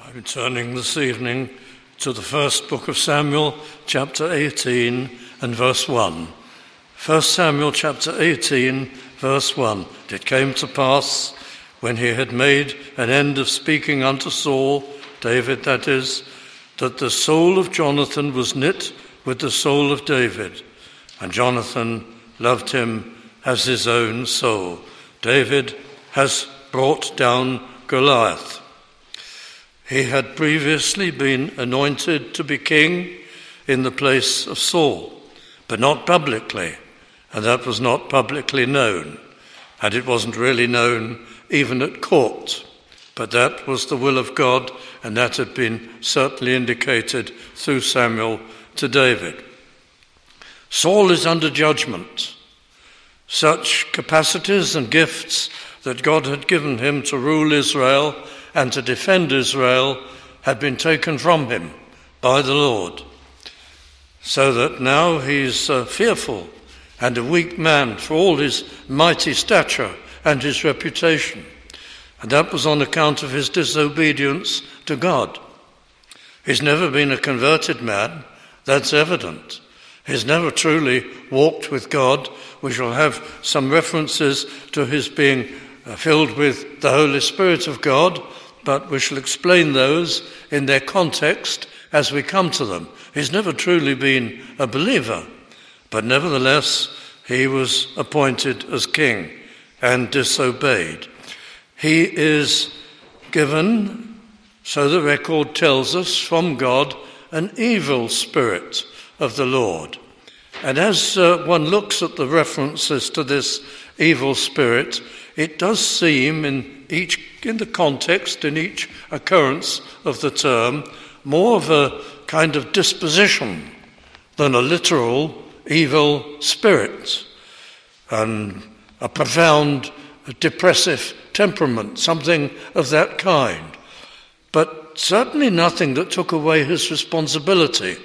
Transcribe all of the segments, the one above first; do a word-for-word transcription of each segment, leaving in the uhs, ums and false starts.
I'm turning this evening to the first book of Samuel, chapter eighteen and verse one. First Samuel chapter eighteen, verse one. It came to pass, when he had made an end of speaking unto Saul, David that is, that the soul of Jonathan was knit with the soul of David, and Jonathan loved him as his own soul. David has brought down Goliath. He had previously been anointed to be king in the place of Saul, but not publicly, and that was not publicly known, and it wasn't really known even at court, but that was the will of God, and that had been certainly indicated through Samuel to David. Saul is under judgment. Such capacities and gifts that God had given him to rule Israel and to defend Israel had been taken from him by the Lord, so that now he's uh, fearful and a weak man for all his mighty stature and his reputation. And that was on account of his disobedience to God. He's never been a converted man, that's evident. He's never truly walked with God. We shall have some references to his being filled with the Holy Spirit of God, but we shall explain those in their context as we come to them. He's never truly been a believer, but nevertheless he was appointed as king and disobeyed. He is given, so the record tells us, from God, an evil spirit of the Lord. And as uh, one looks at the references to this evil spirit, it does seem in each, in the context, in each occurrence of the term, more of a kind of disposition than a literal evil spirit, and a profound depressive temperament, something of that kind. But certainly nothing that took away his responsibility.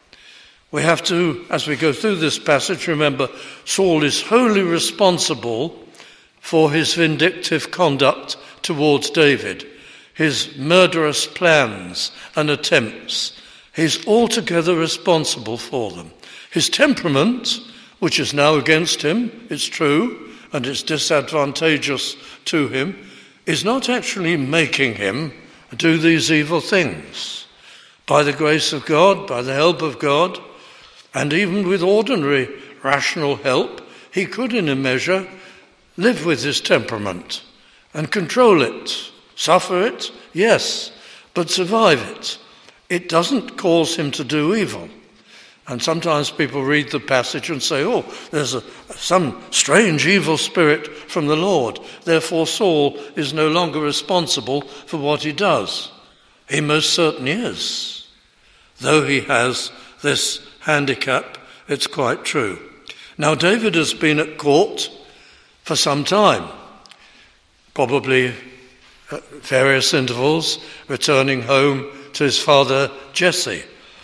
We have to, as we go through this passage, remember Saul is wholly responsible for his vindictive conduct towards David, his murderous plans and attempts. He's altogether responsible for them. His temperament, which is now against him, it's true, and it's disadvantageous to him, is not actually making him do these evil things. By the grace of God, by the help of God, and even with ordinary rational help, he could in a measure live with his temperament and control it, suffer it, yes, but survive it. It doesn't cause him to do evil. And sometimes people read the passage and say, oh, there's a, some strange evil spirit from the Lord. Therefore Saul is no longer responsible for what he does. He most certainly is. Though he has this handicap, it's quite true. Now David has been at court for some time, probably at various intervals, returning home to his father Jesse.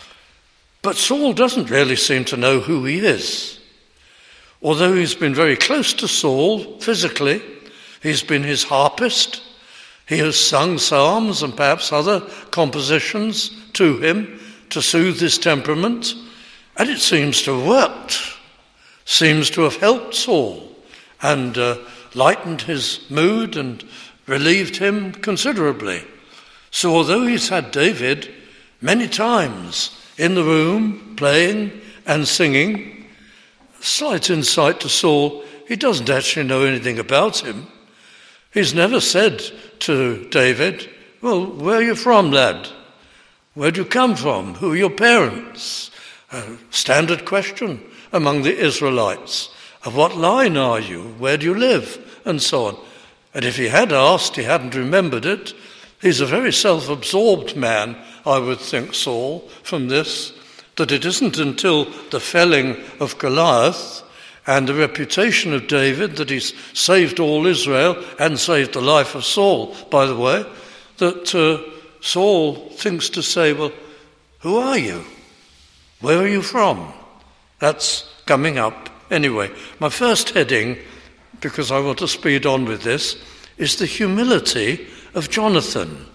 But Saul doesn't really seem to know who he is. Although he's been very close to Saul physically, he's been his harpist, he has sung psalms and perhaps other compositions to him to soothe his temperament, and it seems to have worked, seems to have helped Saul and uh, lightened his mood and relieved him considerably. So although he's had David many times in the room, playing and singing, slight insight to Saul, he doesn't actually know anything about him. He's never said to David, well, where are you from, lad? Where do you come from? Who are your parents? A standard question among the Israelites. Of what line are you? Where do you live? And so on. And if he had asked, he hadn't remembered it. He's a very self-absorbed man, I would think, Saul, from this, that it isn't until the felling of Goliath and the reputation of David that he's saved all Israel and saved the life of Saul, by the way, that uh, Saul thinks to say, well, who are you? Where are you from? That's coming up. Anyway, my first heading, because I want to speed on with this, is the humility of Jonathan.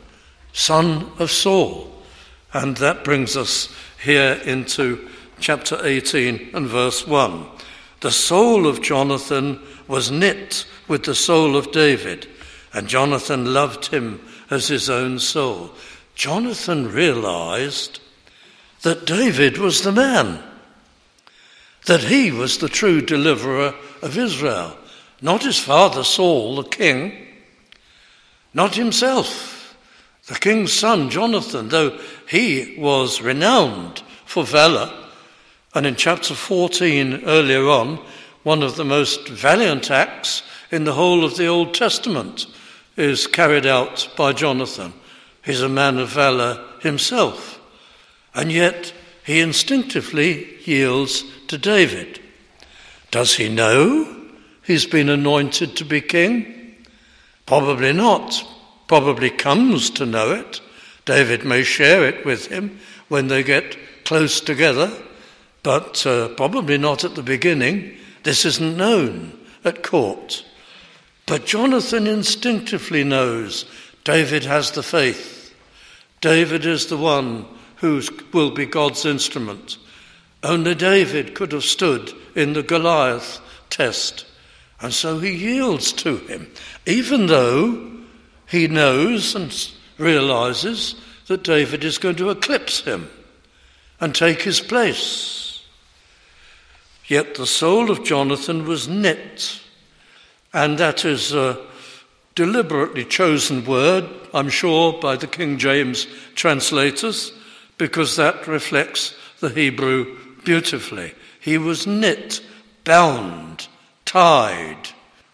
son of Saul. And that brings us here into chapter eighteen and verse one. The soul of Jonathan was knit with the soul of David, and Jonathan loved him as his own soul. Jonathan realized that David was the man, that he was the true deliverer of Israel, not his father Saul, the king, not himself, the king's son Jonathan, though he was renowned for valor. And in chapter fourteen, earlier on, one of the most valiant acts in the whole of the Old Testament is carried out by Jonathan. He's a man of valor himself, and yet he instinctively yields to David. Does he know he's been anointed to be king? Probably not. Probably comes to know it. David may share it with him when they get close together, but uh, probably not at the beginning. This isn't known at court. But Jonathan instinctively knows David has the faith. David is the one who will be God's instrument. Only David could have stood in the Goliath test. And so he yields to him, even though he knows and realizes that David is going to eclipse him and take his place. Yet the soul of Jonathan was knit, and that is a deliberately chosen word, I'm sure, by the King James translators, because that reflects the Hebrew beautifully. He was knit, bound, tied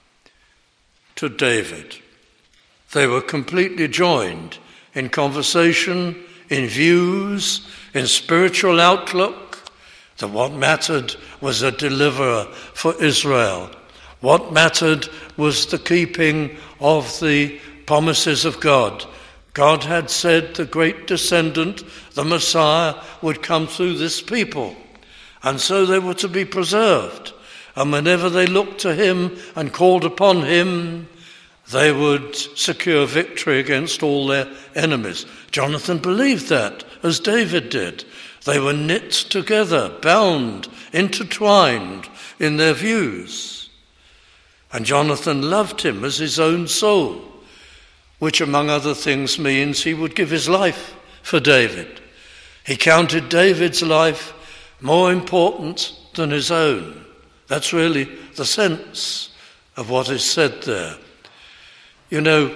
to David. They were completely joined in conversation, in views, in spiritual outlook. That what mattered was a deliverer for Israel. What mattered was the keeping of the promises of God. God had said the great descendant, the Messiah, would come through this people. And so they were to be preserved. And whenever they looked to him and called upon him, they would secure victory against all their enemies. Jonathan believed that, as David did. They were knit together, bound, intertwined in their views. And Jonathan loved him as his own soul, which among other things means he would give his life for David. He counted David's life more important than his own. That's really the sense of what is said there. You know,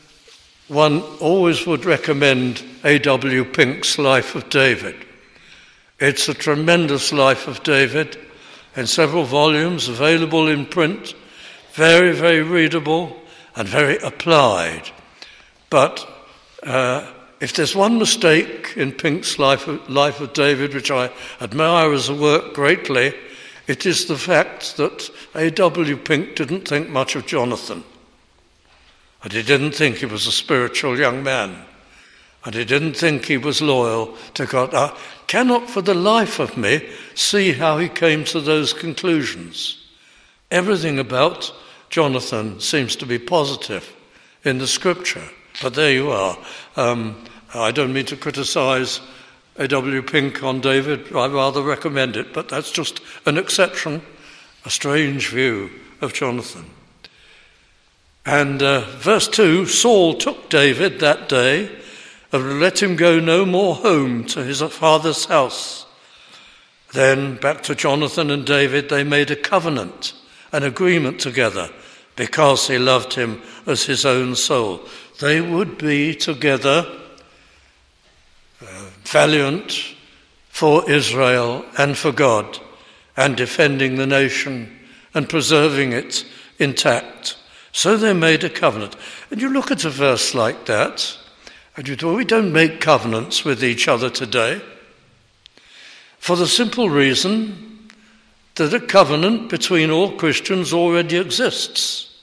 one always would recommend A W Pink's Life of David. It's a tremendous life of David in several volumes, available in print, very, very readable and very applied. But uh, if there's one mistake in Pink's Life of, Life of David, which I admire as a work greatly, it is the fact that A W Pink didn't think much of Jonathan. And he didn't think he was a spiritual young man. And he didn't think he was loyal to God. I cannot for the life of me see how he came to those conclusions. Everything about Jonathan seems to be positive in the scripture. But there you are. Um, I don't mean to criticize A W Pink on David. I rather recommend it. But that's just an exception, a strange view of Jonathan. And uh, verse two, Saul took David that day and let him go no more home to his father's house. Then back to Jonathan and David, they made a covenant, an agreement together, because he loved him as his own soul. They would be together, uh, valiant for Israel and for God, and defending the nation and preserving it intact. So they made a covenant. And you look at a verse like that, and you thought, we don't make covenants with each other today, for the simple reason that a covenant between all Christians already exists.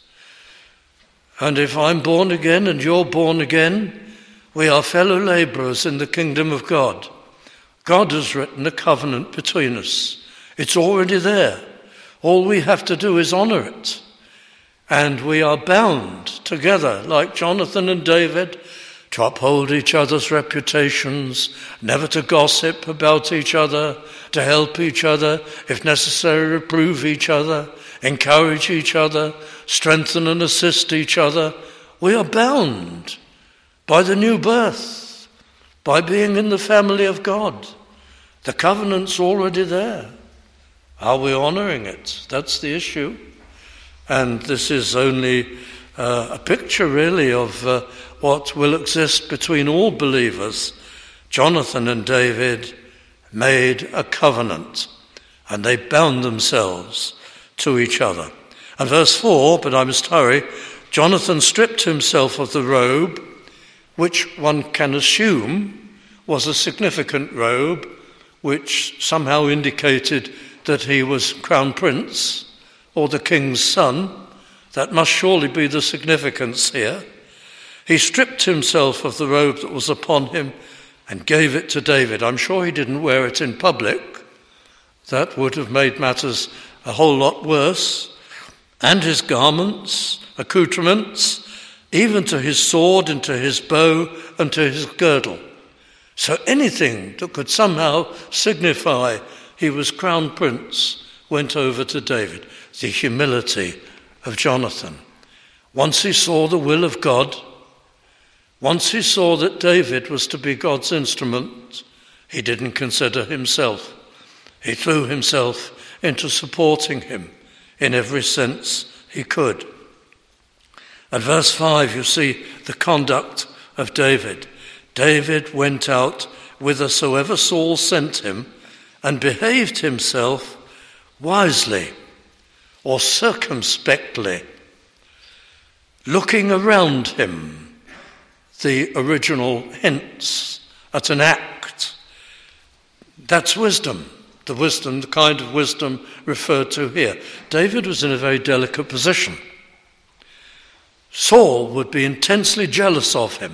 And if I'm born again and you're born again, we are fellow labourers in the kingdom of God. God has written a covenant between us. It's already there. All we have to do is honour it. And we are bound together, like Jonathan and David, to uphold each other's reputations, never to gossip about each other, to help each other, if necessary, reprove each other, encourage each other, strengthen and assist each other. We are bound by the new birth, by being in the family of God. The covenant's already there. Are we honouring it? That's the issue. And this is only uh, a picture, really, of uh, what will exist between all believers. Jonathan and David made a covenant, and they bound themselves to each other. And verse four, but I must hurry, Jonathan stripped himself of the robe, which one can assume was a significant robe, which somehow indicated that he was crown prince or the king's son. That must surely be the significance here. He stripped himself of the robe that was upon him and gave it to David. I'm sure he didn't wear it in public. That would have made matters a whole lot worse. And his garments, accoutrements, even to his sword and to his bow and to his girdle. So anything that could somehow signify he was crown prince went over to David. The humility of Jonathan. Once he saw the will of God, once he saw that David was to be God's instrument, he didn't consider himself. He threw himself into supporting him in every sense he could. At verse five, you see the conduct of David. David went out whithersoever Saul sent him and behaved himself wisely or circumspectly, looking around him. The original hints at an act. That's wisdom. The wisdom, the kind of wisdom referred to here. David was in a very delicate position. Saul would be intensely jealous of him.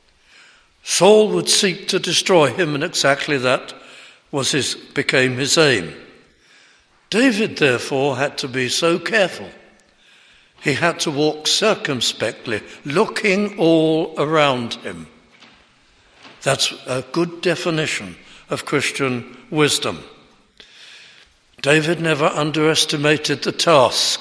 Saul would seek to destroy him, and exactly that was his, became his aim. David, therefore, had to be so careful. He had to walk circumspectly, looking all around him. That's a good definition of Christian wisdom. David never underestimated the task,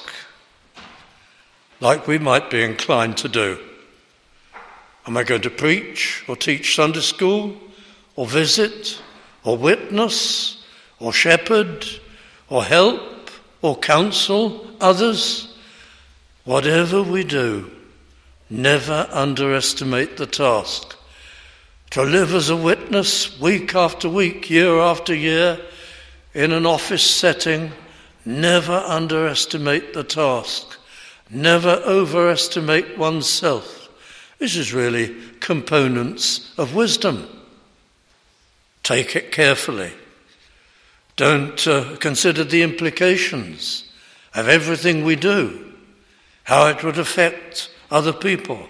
like we might be inclined to do. Am I going to preach or teach Sunday school or visit or witness or shepherd or help or counsel others? Whatever we do, never underestimate the task. To live as a witness week after week, year after year, in an office setting, never underestimate the task. Never overestimate oneself. This is really components of wisdom. Take it carefully. Don't uh, consider the implications of everything we do, how it would affect other people.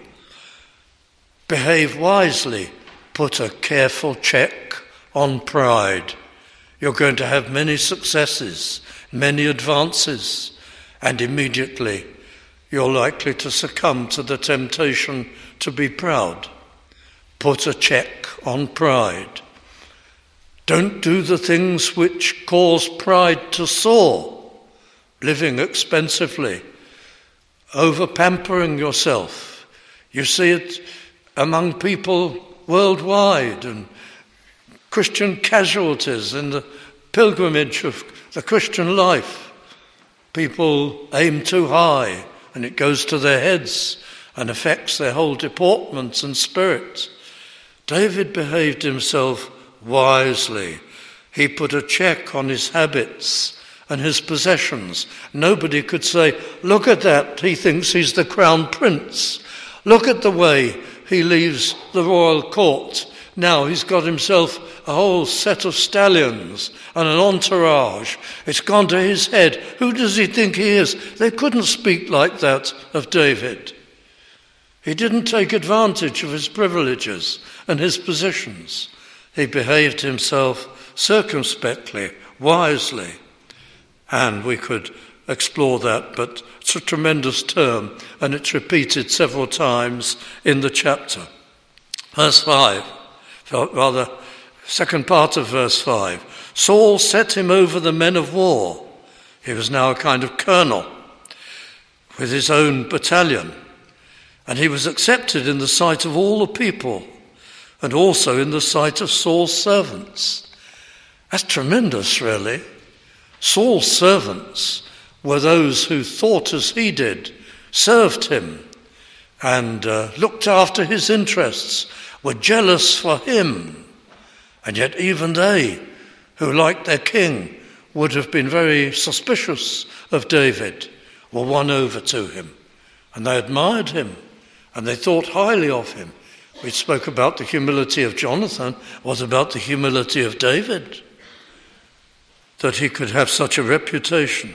Behave wisely. Put a careful check on pride. You're going to have many successes, many advances, and immediately you're likely to succumb to the temptation to be proud. Put a check on pride. Don't do the things which cause pride to soar, living expensively, over-pampering yourself. You see it among people worldwide, and Christian casualties in the pilgrimage of the Christian life. People aim too high, and it goes to their heads and affects their whole deportment and spirit. David behaved himself wisely. He put a check on his habits and his possessions. Nobody could say, look at that, he thinks he's the crown prince. Look at the way he leaves the royal court. Now he's got himself a whole set of stallions and an entourage. It's gone to his head. Who does he think he is? They couldn't speak like that of David. He didn't take advantage of his privileges and his positions. He behaved himself circumspectly, wisely. And we could explore that, but it's a tremendous term, and it's repeated several times in the chapter. Verse five, rather, second part of verse five. Saul set him over the men of war. He was now a kind of colonel with his own battalion. And he was accepted in the sight of all the people and also in the sight of Saul's servants. That's tremendous, really. Saul's servants were those who thought as he did, served him, and uh, looked after his interests, were jealous for him. And yet even they, who like their king, would have been very suspicious of David, were won over to him. And they admired him, and they thought highly of him. We spoke about the humility of Jonathan. What about the humility of David? That he could have such a reputation.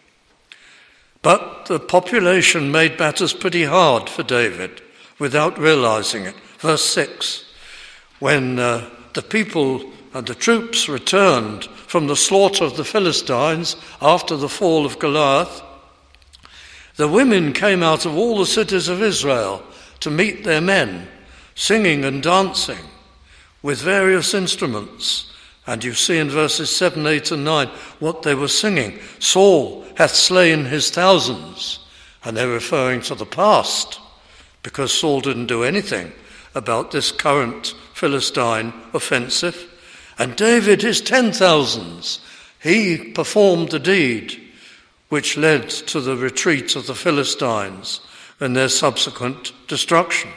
But the population made matters pretty hard for David without realizing it. Verse six, when uh, the people and the troops returned from the slaughter of the Philistines after the fall of Goliath, the women came out of all the cities of Israel to meet their men, singing and dancing with various instruments. And you see in verses seven, eight and nine what they were singing. Saul hath slain his thousands. And they're referring to the past, because Saul didn't do anything about this current Philistine offensive. And David his ten thousands. He performed the deed which led to the retreat of the Philistines and their subsequent destruction.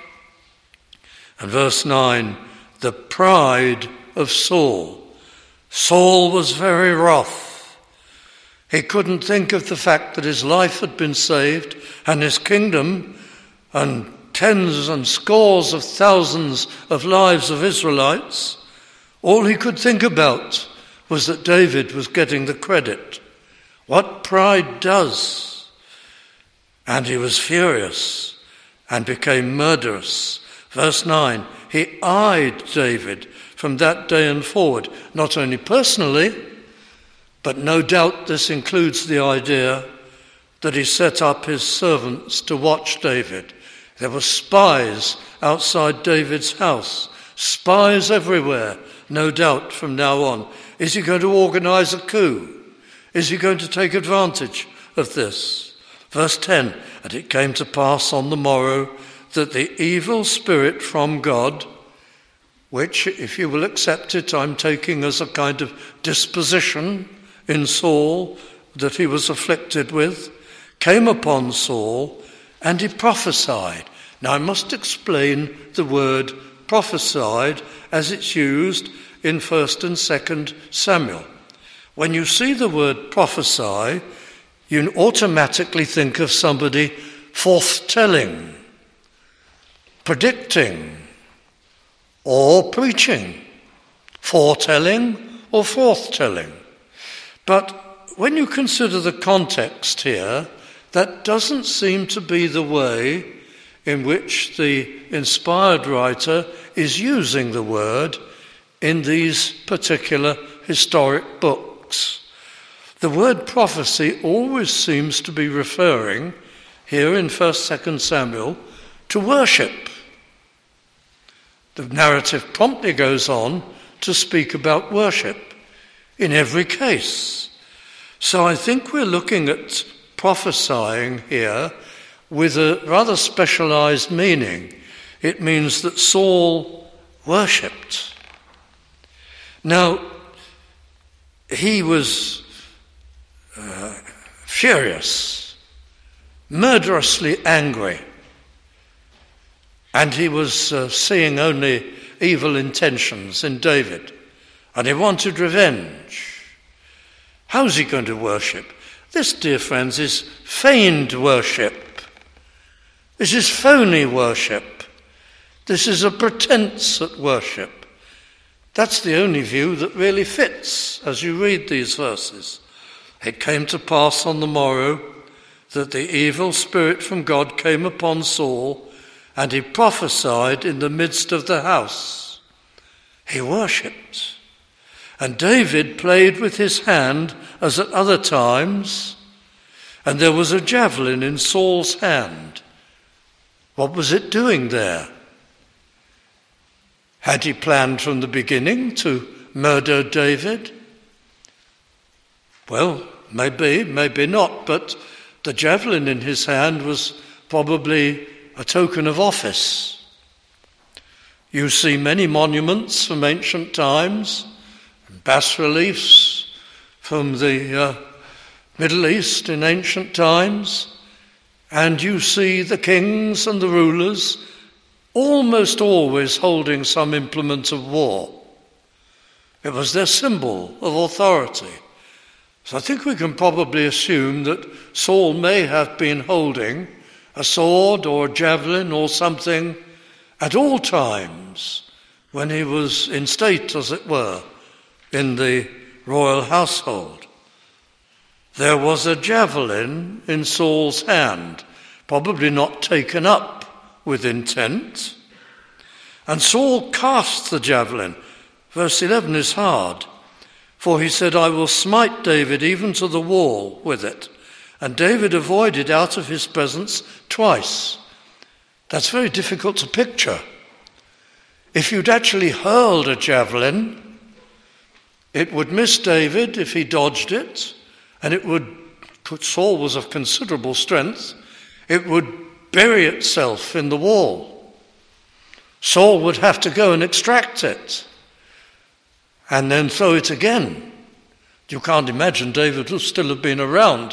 And verse nine, the pride of Saul. Saul was very wroth. He couldn't think of the fact that his life had been saved and his kingdom and tens and scores of thousands of lives of Israelites. All he could think about was that David was getting the credit. What pride does. And he was furious and became murderous. Verse nine, he eyed David from that day and forward, not only personally, but no doubt this includes the idea that he set up his servants to watch David. There were spies outside David's house, spies everywhere, no doubt from now on. Is he going to organize a coup? Is he going to take advantage of this? Verse ten, and it came to pass on the morrow that the evil spirit from God, which, if you will accept it, I'm taking as a kind of disposition in Saul that he was afflicted with, came upon Saul, and he prophesied. Now I must explain the word prophesied as it's used in First and Second Samuel. When you see the word prophesy, you automatically think of somebody forthtelling, predicting, or preaching, foretelling or forthtelling. But when you consider the context here, that doesn't seem to be the way in which the inspired writer is using the word in these particular historic books. The word prophecy always seems to be referring, here in First, Second Samuel, to worship. The narrative promptly goes on to speak about worship in every case. So I think we're looking at prophesying here with a rather specialized meaning. It means that Saul worshipped. Now, he was uh, furious, murderously angry, and he was uh, seeing only evil intentions in David, and he wanted revenge. How's he going to worship? This, dear friends, is feigned worship. This is phony worship. This is a pretense at worship. That's the only view that really fits as you read these verses. It came to pass on the morrow that the evil spirit from God came upon Saul, and he prophesied in the midst of the house. He worshipped. And David played with his hand as at other times, and there was a javelin in Saul's hand. What was it doing there? Had he planned from the beginning to murder David? Well, maybe, maybe not, but the javelin in his hand was probably a token of office. You see many monuments from ancient times, bas-reliefs from the uh, Middle East in ancient times, and you see the kings and the rulers almost always holding some implement of war. It was their symbol of authority. So I think we can probably assume that Saul may have been holding a sword or a javelin or something at all times when he was in state, as it were, in the royal household. There was a javelin in Saul's hand, probably not taken up with intent. And Saul cast the javelin. Verse eleven is hard. For he said, I will smite David even to the wall with it. And David avoided out of his presence twice. That's very difficult to picture. If you'd actually hurled a javelin, it would miss David if he dodged it, and it would, Saul was of considerable strength, it would bury itself in the wall. Saul would have to go and extract it and then throw it again. You can't imagine David would still have been around.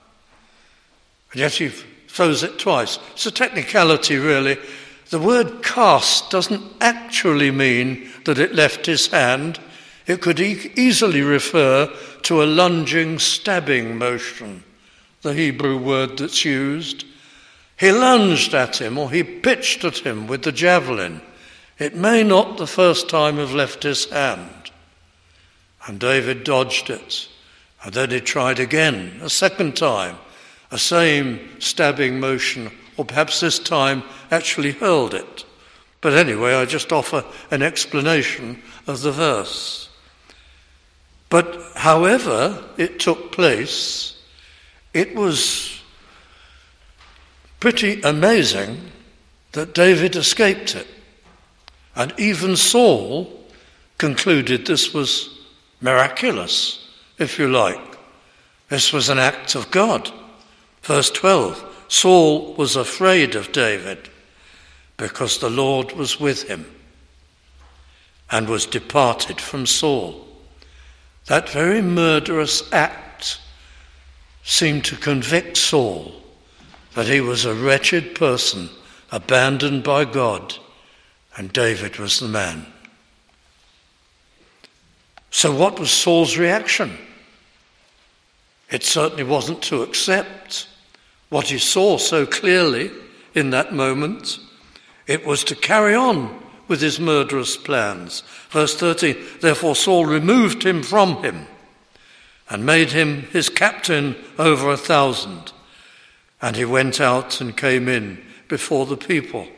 And yet he throws it twice. It's a technicality, really. The word cast doesn't actually mean that it left his hand. It could e- easily refer to a lunging, stabbing motion, the Hebrew word that's used. He lunged at him, or he pitched at him with the javelin. It may not the first time have left his hand. And David dodged it. And then he tried again, a second time, a same stabbing motion, or perhaps this time actually hurled it. But anyway, I just offer an explanation of the verse. But however it took place, it was pretty amazing that David escaped it. And even Saul concluded this was miraculous, if you like. This was an act of God. Verse twelve, Saul was afraid of David because the Lord was with him and was departed from Saul. That very murderous act seemed to convict Saul that he was a wretched person, abandoned by God, and David was the man. So what was Saul's reaction? It certainly wasn't to accept what he saw so clearly in that moment. It was to carry on with his murderous plans. Verse thirteen, therefore Saul removed him from him and made him his captain over a thousand. And he went out and came in before the people.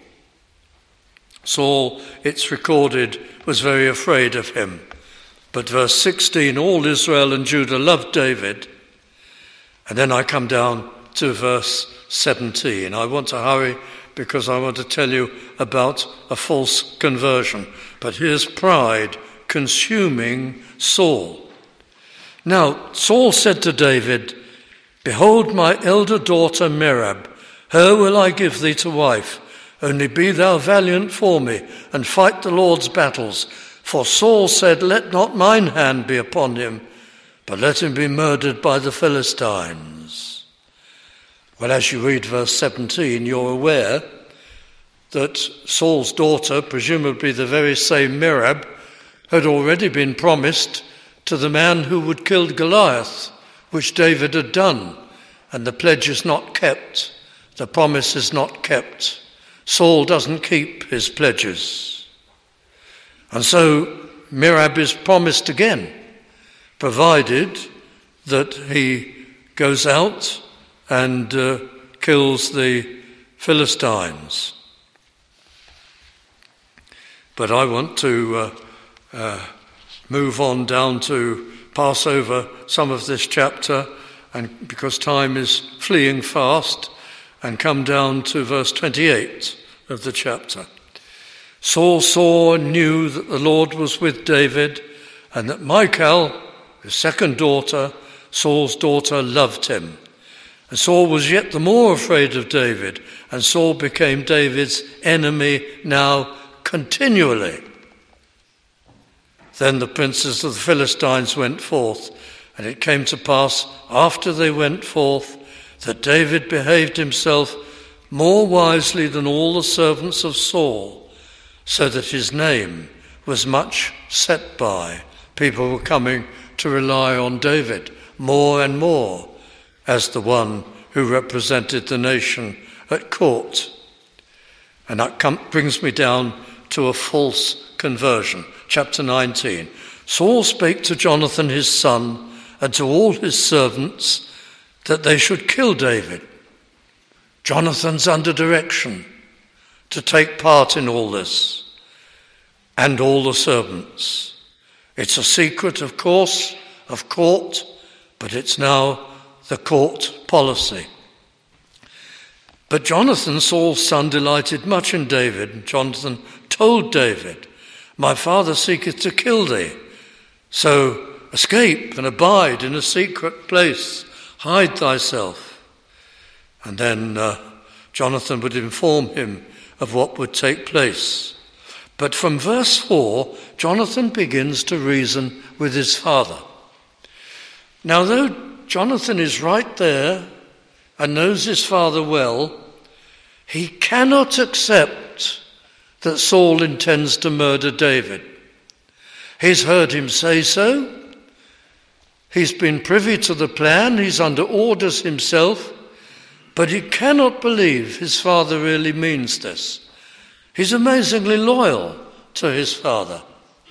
Saul, it's recorded, was very afraid of him. But verse sixteen, all Israel and Judah loved David. And then I come down to verse seventeen. I want to hurry because I want to tell you about a false conversion. But here's pride consuming Saul. Now, Saul said to David, behold my elder daughter Merab, her will I give thee to wife. Only be thou valiant for me, and fight the Lord's battles. For Saul said, let not mine hand be upon him, but let him be murdered by the Philistines. Well, as you read verse seventeen, you're aware that Saul's daughter, presumably the very same Merab, had already been promised to the man who would kill Goliath, which David had done, and the pledge is not kept, the promise is not kept. Saul doesn't keep his pledges. And so Merab is promised again, provided that he goes out and uh, kills the Philistines. But I want to uh, uh, move on down to pass over some of this chapter, and because time is fleeing fast, and come down to verse twenty-eight of the chapter. Saul saw and knew that the Lord was with David, and that Michal, his second daughter, Saul's daughter, loved him. And Saul was yet the more afraid of David, and Saul became David's enemy now continually. Then the princes of the Philistines went forth, and it came to pass, after they went forth, that David behaved himself more wisely than all the servants of Saul, so that his name was much set by. People were coming to rely on David more and more as the one who represented the nation at court. And that com- brings me down to a false conversion. Chapter nineteen. Saul spake to Jonathan his son and to all his servants that they should kill David. Jonathan's under direction to take part in all this, and all the servants. It's a secret, of course, of court, but it's now the court policy. But Jonathan, Saul's son, delighted much in David. Jonathan told David, my father seeketh to kill thee, so escape and abide in a secret place, hide thyself. And then uh, Jonathan would inform him of what would take place. But from verse four, Jonathan begins to reason with his father. Now, though Jonathan is right there and knows his father well, he cannot accept that Saul intends to murder David. He's heard him say so. He's been privy to the plan. He's under orders himself. But he cannot believe his father really means this. He's amazingly loyal to his father.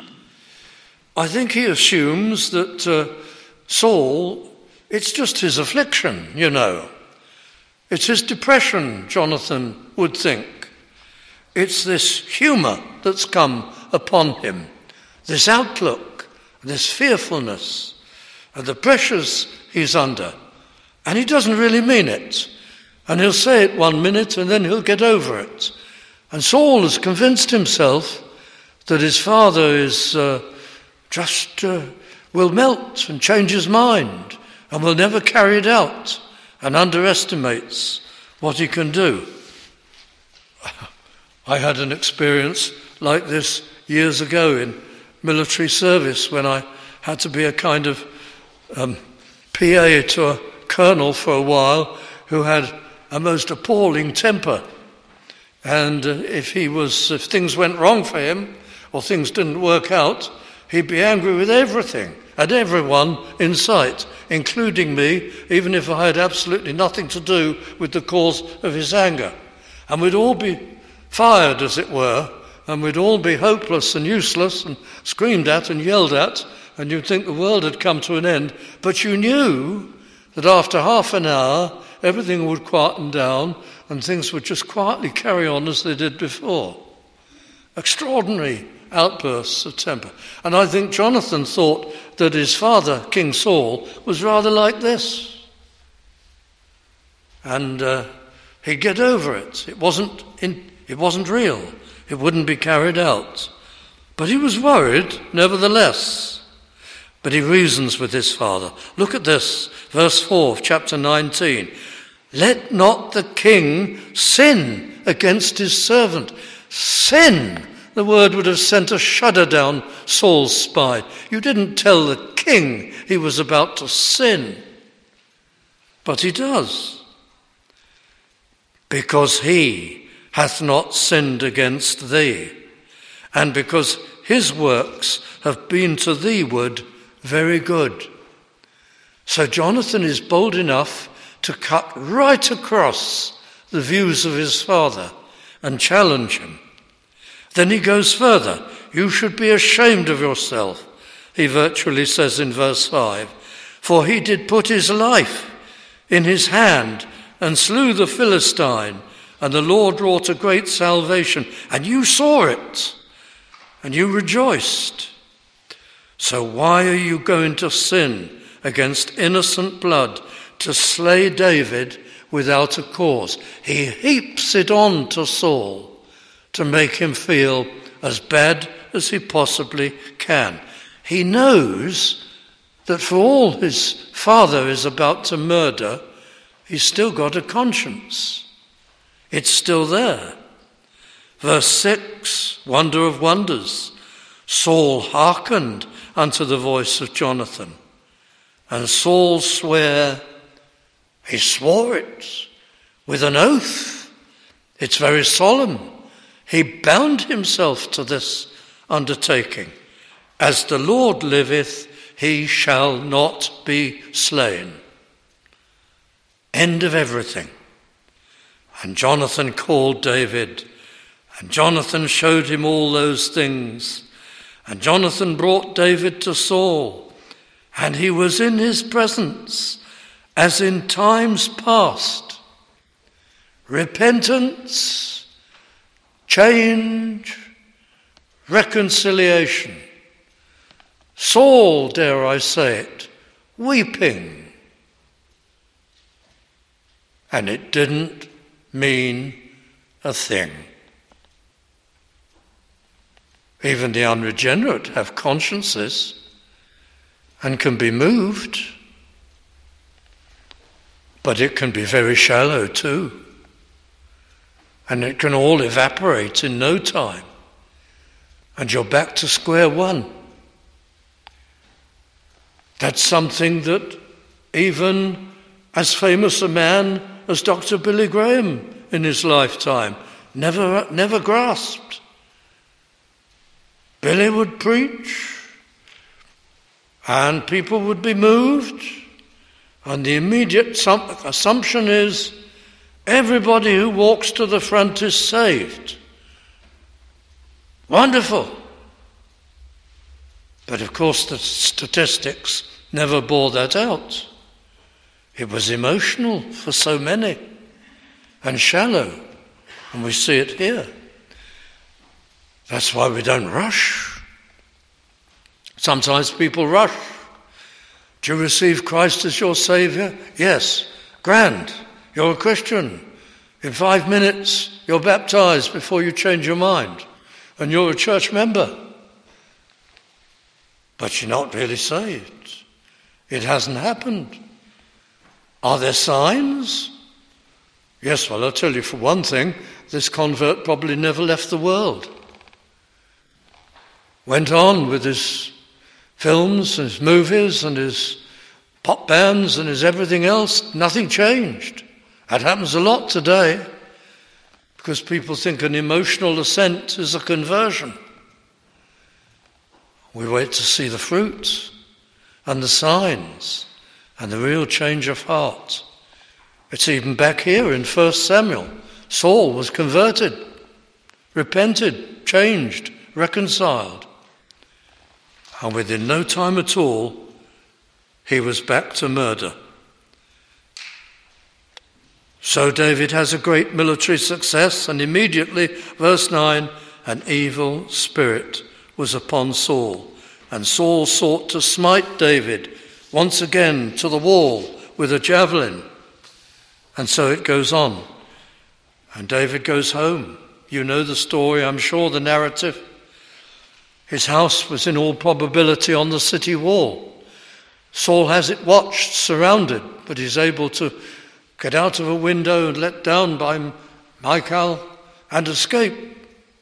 I think he assumes that uh, Saul, it's just his affliction, you know. It's his depression, Jonathan would think. It's this humour that's come upon him, this outlook, this fearfulness, and the pressures he's under. And he doesn't really mean it. And he'll say it one minute and then he'll get over it. And Saul has convinced himself that his father is uh, just uh, will melt and change his mind and will never carry it out, and underestimates what he can do. I had an experience like this years ago in military service when I had to be a kind of um, P A to a colonel for a while who had a most appalling temper. And uh, if he was, if things went wrong for him or things didn't work out, he'd be angry with everything and everyone in sight, including me, even if I had absolutely nothing to do with the cause of his anger. And we'd all be fired, as it were, and we'd all be hopeless and useless and screamed at and yelled at, and you'd think the world had come to an end. But you knew that after half an hour, everything would quieten down and things would just quietly carry on as they did before. Extraordinary outbursts of temper. And I think Jonathan thought that his father, King Saul, was rather like this. And uh, he'd get over it. It wasn't in, it wasn't real. It wouldn't be carried out. But he was worried, nevertheless. But he reasons with his father. Look at this, verse four of chapter nineteen. Let not the king sin against his servant. Sin. The word would have sent a shudder down Saul's spine. You didn't tell the king he was about to sin. But he does. Because he hath not sinned against thee, and because his works have been to theeward very good. So Jonathan is bold enough to cut right across the views of his father and challenge him. Then he goes further. You should be ashamed of yourself, he virtually says in verse five. For he did put his life in his hand and slew the Philistine, and the Lord wrought a great salvation. And you saw it, and you rejoiced. So why are you going to sin against innocent blood to slay David without a cause? He heaps it on to Saul to make him feel as bad as he possibly can. He knows that for all his father is about to murder, he's still got a conscience. It's still there. Verse six, wonder of wonders. Saul hearkened unto the voice of Jonathan, and Saul sware, he swore it with an oath. It's very solemn. He bound himself to this undertaking. As the Lord liveth, he shall not be slain. End of everything. And Jonathan called David, and Jonathan showed him all those things. And Jonathan brought David to Saul, and he was in his presence as in times past. Repentance, change, reconciliation. Saul, dare I say it, weeping. And it didn't mean a thing. Even the unregenerate have consciences and can be moved, but it can be very shallow too. And it can all evaporate in no time, and you're back to square one. That's something that even as famous a man as Doctor Billy Graham in his lifetime never, never grasped. Billy would preach, and people would be moved, and the immediate assumption is everybody who walks to the front is saved. Wonderful. But of course the statistics never bore that out. It was emotional for so many and shallow, and we see it here. That's why we don't rush. Sometimes people rush. Do you receive Christ as your Saviour? Yes. Grand. You're a Christian. In five minutes, you're baptized before you change your mind. And you're a church member. But you're not really saved. It hasn't happened. Are there signs? Yes, well, I'll tell you for one thing, this convert probably never left the world. Went on with his films, his movies, and his pop bands, and his everything else. Nothing changed. That happens a lot today because people think an emotional assent is a conversion. We wait to see the fruit and the signs and the real change of heart. It's even back here in First Samuel. Saul was converted, repented, changed, reconciled. And within no time at all, he was back to murder. So David has a great military success, and immediately, verse nine, an evil spirit was upon Saul. And Saul sought to smite David once again to the wall with a javelin. And so it goes on. And David goes home. You know the story, I'm sure, the narrative. His house was in all probability on the city wall. Saul has it watched, surrounded, but he's able to get out of a window and let down by Michal and escape.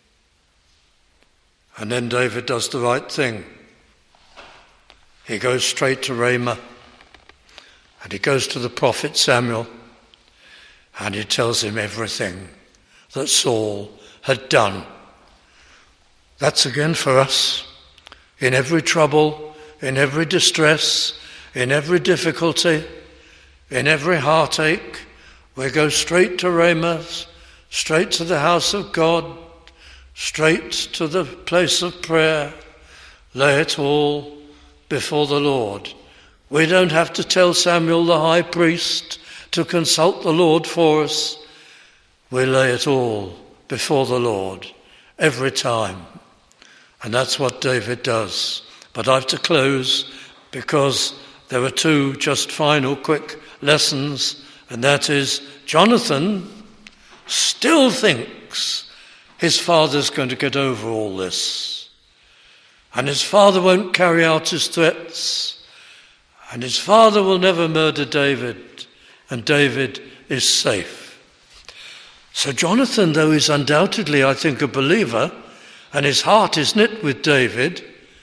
And then David does the right thing. He goes straight to Ramah, and he goes to the prophet Samuel, and he tells him everything that Saul had done. That's again for us. In every trouble, in every distress, in every difficulty, in every heartache, we go straight to Ramah, straight to the house of God, straight to the place of prayer, lay it all before the Lord. We don't have to tell Samuel the high priest to consult the Lord for us. We lay it all before the Lord every time. And that's what David does. But I have to close because there are two just final quick lessons, and that is Jonathan still thinks his father's going to get over all this. And his father won't carry out his threats. And his father will never murder David. And David is safe. So Jonathan, though he's undoubtedly, I think, a believer, and his heart is knit with David,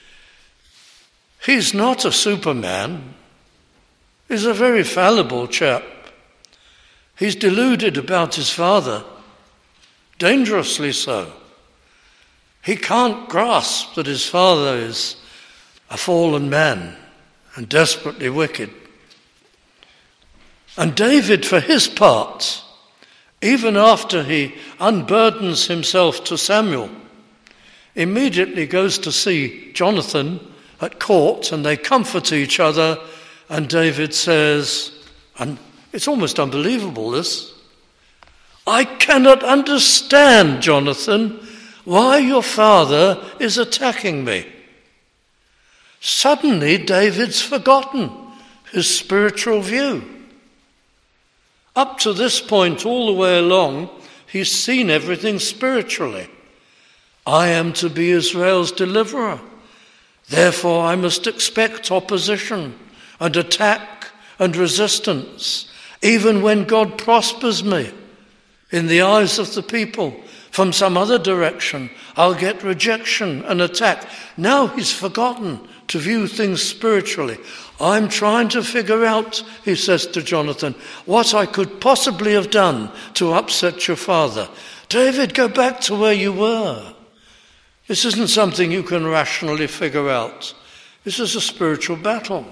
he's not a superman. He's a very fallible chap. He's deluded about his father, dangerously so. He can't grasp that his father is a fallen man and desperately wicked. And David, for his part, even after he unburdens himself to Samuel, immediately goes to see Jonathan at court, and they comfort each other, and David says, and it's almost unbelievable this, "I cannot understand, Jonathan, why your father is attacking me." Suddenly David's forgotten his spiritual view. Up to this point, all the way along, he's seen everything spiritually. I am to be Israel's deliverer. Therefore I must expect opposition and attack and resistance, even when God prospers me in the eyes of the people. From some other direction, I'll get rejection and attack. Now he's forgotten to view things spiritually. I'm trying to figure out, he says to Jonathan, what I could possibly have done to upset your father. David, go back to where you were. This isn't something you can rationally figure out. This is a spiritual battle.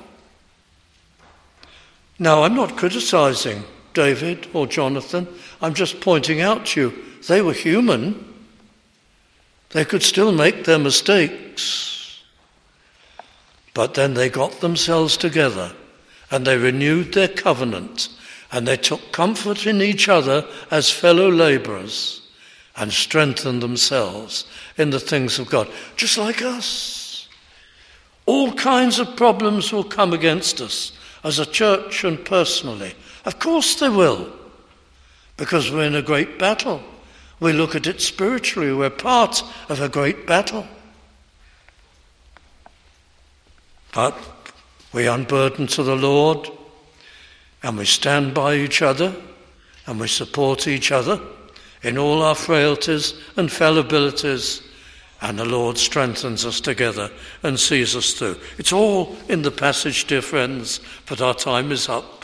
Now, I'm not criticizing David or Jonathan. I'm just pointing out to you, they were human. They could still make their mistakes. But then they got themselves together and they renewed their covenant and they took comfort in each other as fellow laborers and strengthened themselves in the things of God. Just like us. All kinds of problems will come against us as a church and personally. Of course they will, because we're in a great battle. We look at it spiritually. We're part of a great battle. But we unburden to the Lord, and we stand by each other, and we support each other in all our frailties and fallibilities, and the Lord strengthens us together and sees us through. It's all in the passage, dear friends, but our time is up.